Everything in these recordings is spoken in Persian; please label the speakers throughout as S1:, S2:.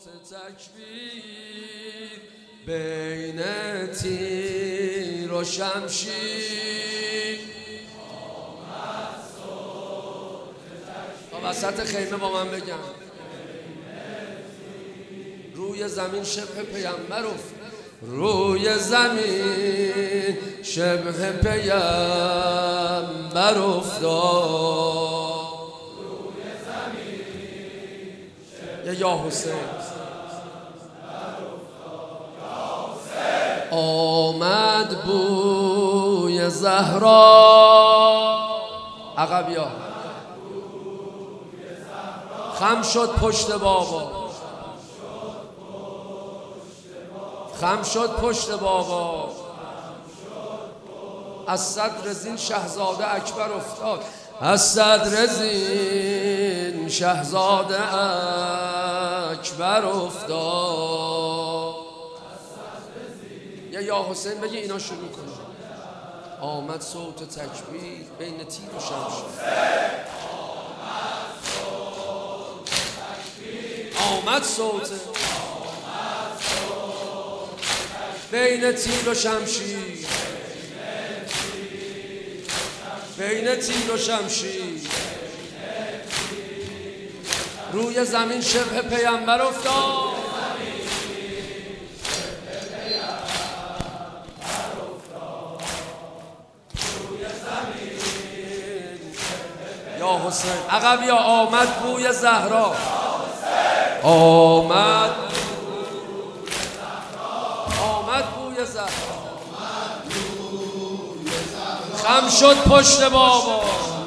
S1: تکبیر بین تیر و شمشیر تا وسط خیمه با من بگم روی زمین شبه پیامبر افتاد روی زمین شبه پیامبر افتاد یا حسین آمد بوی زهرا عقب یا خم شد پشت بابا خم شد پشت بابا از صدر زین شهزاده اکبر افتاد از صدر زین شهزاده اکبر افتاد یا حسین بگی اینا شروع کنه آمد صوت تکبیر بین تیر و شمشیر آمد صوت بین تیر و شمشیر بین تیر و شمشیر روی زمین شبه پیامبر افتاد یا حسین عقب یا آمد بوی زهرا آمد بوی زهرا خم شد پشت بابا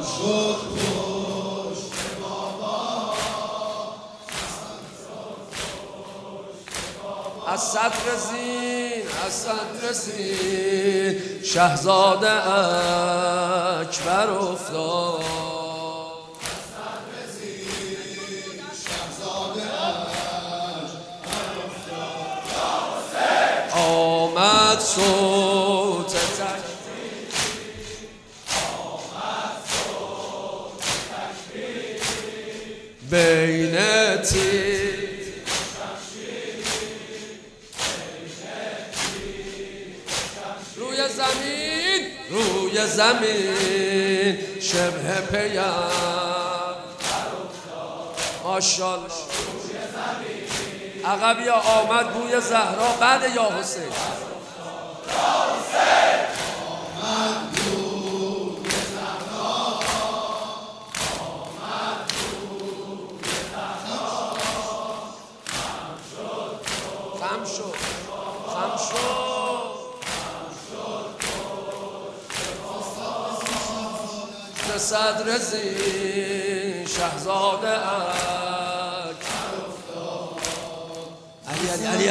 S1: از صدر زین شهزاده اکبر افتاد آمد صوت تکبیر بین تیر روی زمین شبه پیامبر ماشاءالله عقب یا آمد بوی زهرا بعد یا حسین خم شد صدر زین شهزاده علی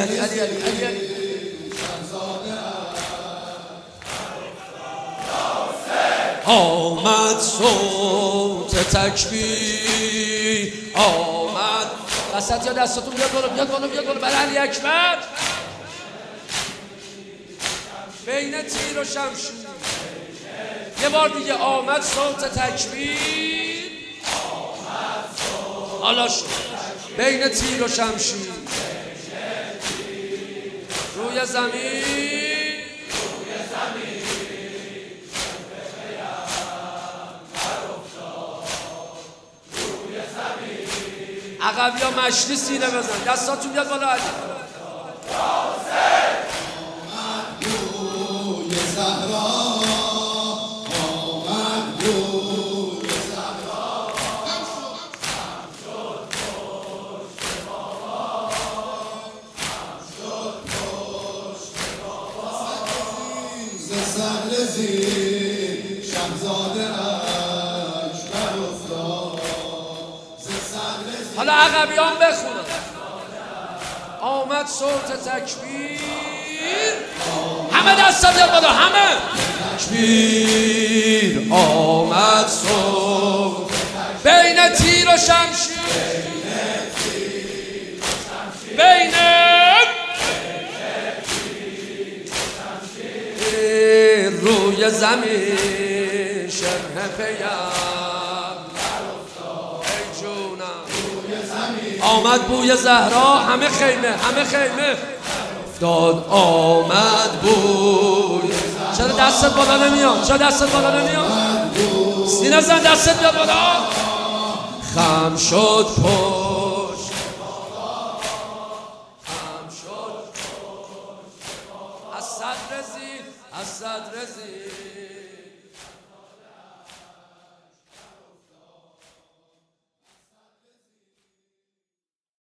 S1: آمد صوت تکبیر آمد وسط یا دستاتون بیاد بالا برای علی اکبر بین تیر و شمشیر یه بار دیگه آمد صوت تکبیر حالا شد بین تیر و شمشیر روی زمین عقب یا مشتی سینه بزن دستاتون بیاد بالا علی
S2: صدر زین شهزاده اکبر افتاد
S1: حالا عقبیان بخونن آمد صوت تکبیر همه دستا بیاد بالا همه تکبیر آمد صوت بین تیر و شمشیر بین روی زمین شبه پیامبر افتاد ای جونم آمد بوی زهرا، همه خیمه همه خیمه داد. آمد بوی. چرا دستت بالا نمیاد؟ چرا دستت بالا نمیاد؟ سینه زن، دستت بیاد بالا. خم شد پشت، خم شد پشت، از صد رسید، از صد رسید.